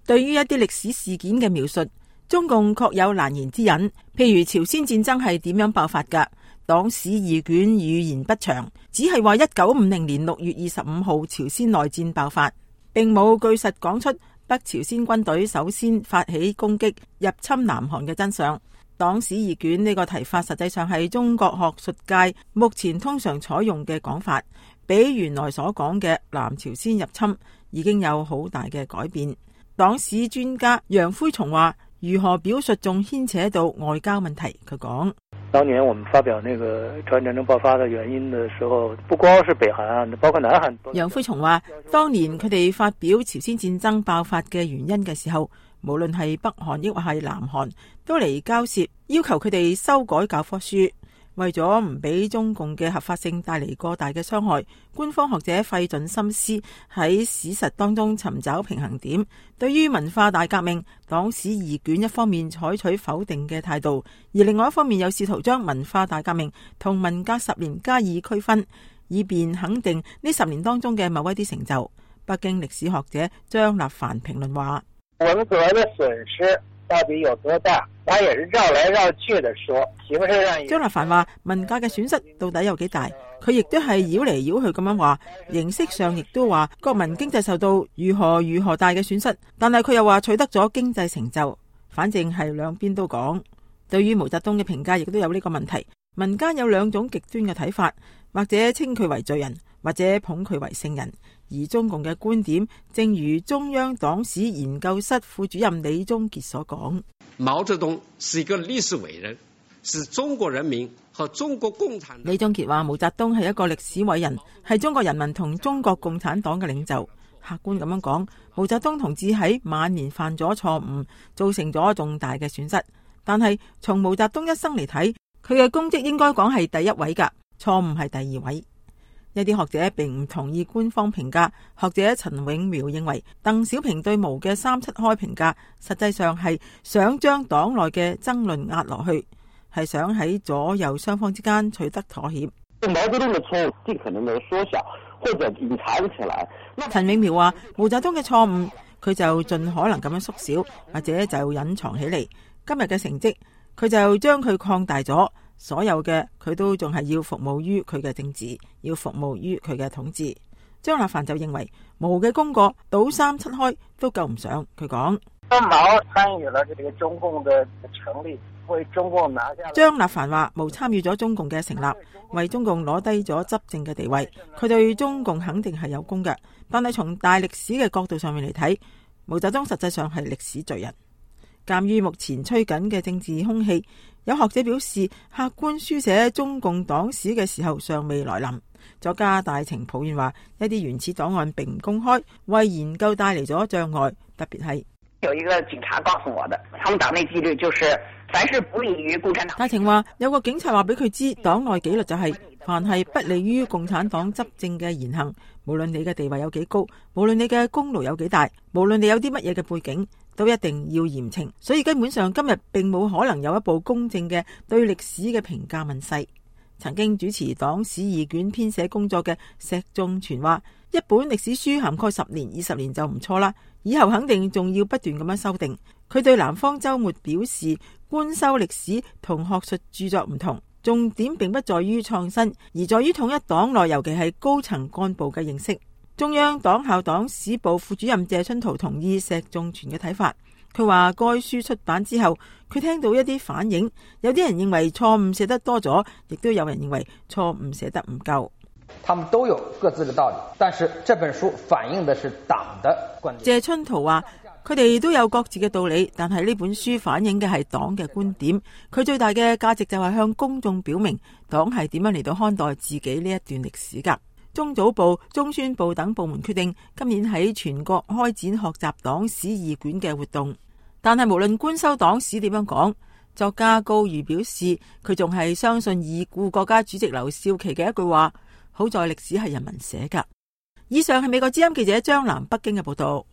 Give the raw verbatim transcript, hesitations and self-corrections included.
對於一啲歷史事件嘅描述，中共確有難言之隱。譬如朝鮮戰爭係點樣爆發㗎？黨史二卷語言不詳，只係話一九五零年六月二十五號朝鮮內戰爆發，並冇據實講出北朝鮮軍隊首先發起攻擊入侵南韓嘅真相。黨史二卷呢個提法實際上係中國學術界目前通常採用嘅講法，比原來所講嘅南朝鮮入侵已經有好大嘅改變。黨史專家楊輝松話：如何表述仲牽扯到外交問題。佢講： 當年我們發表那個朝鮮戰爭爆發的原因的時候，不光是北韓，包括南韓。 楊輝松話：當年佢哋發表朝鮮戰爭爆發嘅原因嘅時候，無論係北韓抑或係南韓，都嚟交涉，要求佢哋修改教科書。為咗唔俾中共嘅合法性帶嚟過大嘅傷害，官方學者費盡心思喺史實當中尋找平衡點。對於文化大革命，黨史二卷一方面採取否定嘅態度，而另外一方面又試圖將文化大革命同文革十年加以區分，以便肯定呢十年當中嘅某一啲成就。北京歷史學者張立凡評論話： 文革嘅損失到底有多大？他也是繞來繞去的說，形式上。 張立凡話：文革嘅損失到底有幾大？佢亦都係繞嚟繞去咁樣話，形式上亦都話國民經濟受到如何如何大嘅損失，但係佢又話取得咗經濟成就。反正係兩邊都講。對於毛澤東嘅評價亦都有呢個問題，民間有兩種極端嘅睇法，或者稱佢為罪人，或者捧佢為聖人。而中共嘅觀點，正如中央黨史研究室副主任李宗傑所講： 毛澤東是一個歷史偉人，是中國人民和中國共產黨。 李宗傑話：毛澤東係一個歷史偉人，係中國人民同中國共產黨嘅領袖。客觀咁樣講，毛澤東同志喺晚年犯咗錯誤，造成咗重大嘅損失。但係從毛澤東一生嚟睇，佢嘅功績應該講係第一位㗎，錯誤係第二位。一啲學者並唔同意官方評價，學者陳永苗認為鄧小平對毛嘅三七開評價，實際上係想將黨內嘅爭論壓落去，係想喺左右雙方之間取得妥協。 毛澤東嘅錯誤盡可能的縮小或者隱藏起來。 陳永苗話：毛澤東嘅錯誤，佢就盡可能咁樣縮小，或者就隱藏起嚟。今日嘅成績，佢就將佢擴大咗。所有嘅佢都仲係要服務於佢嘅政治，要服務於佢嘅統治。張立凡就認為毛嘅功過倒三七開都夠唔上。佢講： 毛參與了這個中共的成立，為中共拿下。 張立凡話：毛參與咗中共嘅成立，為中共攞低咗執政嘅地位，佢對中共肯定係有功嘅。但係從大歷史嘅角度上面嚟睇，毛澤東實際上係歷史罪人。鑒於目前吹緊嘅政治空氣，有學者表示，客觀書寫中共黨史嘅時候尚未來臨。作家大情抱怨話，一啲原始檔案並唔公開，為研究帶嚟咗障礙。特別係有一個警察告訴我的，他們黨內紀律就是凡是不利於共產黨。 大情話有個警察話俾佢知，黨內紀律就係、是、凡係不利於共產黨執政嘅言行，無論你嘅地位有幾高，無論你嘅功勞有幾大，無論你有啲乜嘢嘅背景，都一定要嚴懲。所以根本上今日並冇可能有一部公正嘅對歷史嘅評價問世。曾經主持黨史二卷編寫工作嘅石仲全話，一本歷史書涵蓋十年、二十年就唔錯啦，以後肯定仲要不斷咁樣修訂。佢對南方周末表示，官修歷史同學術著作唔同，重點並不在於創新，而在於統一黨內尤其係高層幹部嘅認識。中央黨校黨史部副主任謝春濤同意石仲全嘅睇法。佢話該書出版之後，佢聽到一啲反應，有啲人認為錯誤寫得多咗，亦都有人認為錯誤寫得唔夠。 他們都有各自的道理，但是這本書反映的是黨的觀點。 謝春濤話佢哋都有各自嘅道理，但係呢本書反映嘅係黨嘅觀點。佢最大嘅價值就係向公眾表明黨係點樣嚟到看待自己呢一段歷史噶。中組部、中宣部等部門決定今年喺全國開展學習黨史二卷嘅活動，但係無論官修黨史點樣講，作家高瑜表示佢仲係相信已故國家主席劉少奇嘅一句話：好在歷史係人民寫噶。以上係美國之音記者張南北京嘅報道。